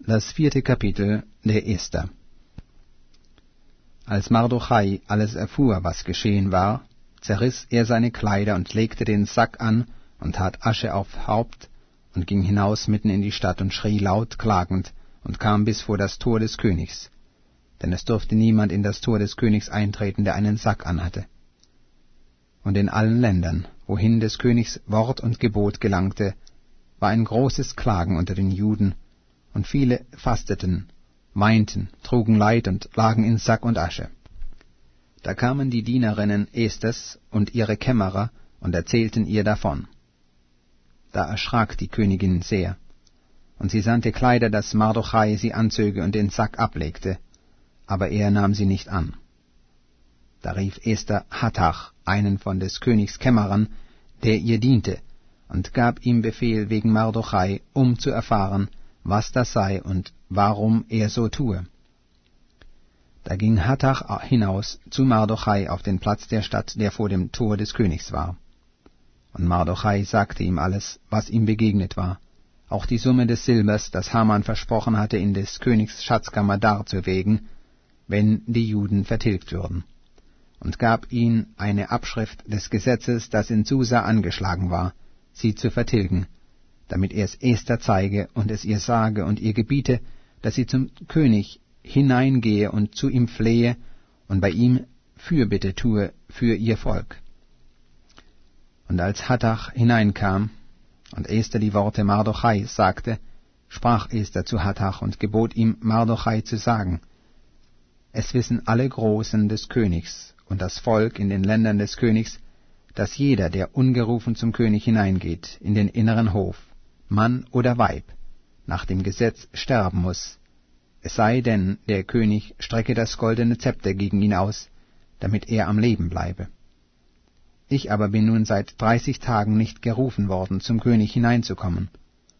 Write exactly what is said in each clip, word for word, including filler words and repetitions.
Das vierte Kapitel der Esther. Als Mardochai alles erfuhr, was geschehen war, zerriss er seine Kleider und legte den Sack an und tat Asche auf Haupt und ging hinaus mitten in die Stadt und schrie laut klagend und kam bis vor das Tor des Königs, denn es durfte niemand in das Tor des Königs eintreten, der einen Sack anhatte. Und in allen Ländern, wohin des Königs Wort und Gebot gelangte, war ein großes Klagen unter den Juden, und viele fasteten, weinten, trugen Leid und lagen in Sack und Asche. Da kamen die Dienerinnen Esthers und ihre Kämmerer und erzählten ihr davon. Da erschrak die Königin sehr, und sie sandte Kleider, dass Mardochai sie anzöge und den Sack ablegte, aber er nahm sie nicht an. Da rief Esther Hathach, einen von des Königs Kämmerern, der ihr diente, und gab ihm Befehl wegen Mardochai, um zu erfahren, was das sei und warum er so tue. Da ging Hathach hinaus zu Mardochai auf den Platz der Stadt, der vor dem Tor des Königs war. Und Mardochai sagte ihm alles, was ihm begegnet war, auch die Summe des Silbers, das Haman versprochen hatte, in des Königs Schatzkammer darzuwägen, wenn die Juden vertilgt würden, und gab ihm eine Abschrift des Gesetzes, das in Susa angeschlagen war, sie zu vertilgen, damit er es Esther zeige und es ihr sage und ihr gebiete, dass sie zum König hineingehe und zu ihm flehe und bei ihm Fürbitte tue für ihr Volk. Und als Hathach hineinkam und Esther die Worte Mardochai sagte, sprach Esther zu Hathach und gebot ihm, Mardochai zu sagen: Es wissen alle Großen des Königs und das Volk in den Ländern des Königs, dass jeder, der ungerufen zum König hineingeht, in den inneren Hof, Mann oder Weib, nach dem Gesetz sterben muß, es sei denn, der König strecke das goldene Zepter gegen ihn aus, damit er am Leben bleibe. Ich aber bin nun seit dreißig Tagen nicht gerufen worden, zum König hineinzukommen.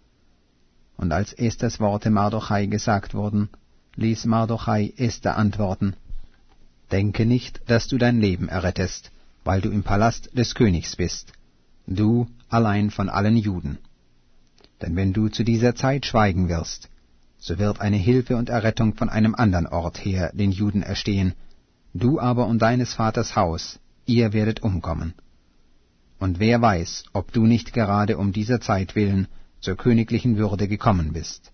Und als Esthers Worte Mardochai gesagt wurden, ließ Mardochai Esther antworten: Denke nicht, dass du dein Leben errettest, weil du im Palast des Königs bist, du allein von allen Juden. Denn wenn du zu dieser Zeit schweigen wirst, so wird eine Hilfe und Errettung von einem andern Ort her den Juden erstehen, du aber und deines Vaters Haus, ihr werdet umkommen. Und wer weiß, ob du nicht gerade um dieser Zeit willen zur königlichen Würde gekommen bist.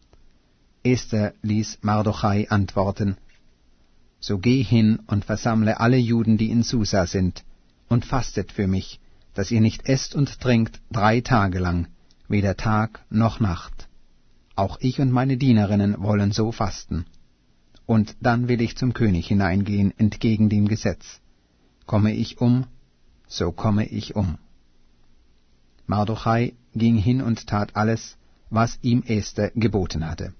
Esther ließ Mardochai antworten: So geh hin und versammle alle Juden, die in Susa sind, und fastet für mich, dass ihr nicht esst und trinkt drei Tage lang, weder Tag noch Nacht. Auch ich und meine Dienerinnen wollen so fasten. Und dann will ich zum König hineingehen, entgegen dem Gesetz. Komme ich um, so komme ich um. Mardochai ging hin und tat alles, was ihm Esther geboten hatte.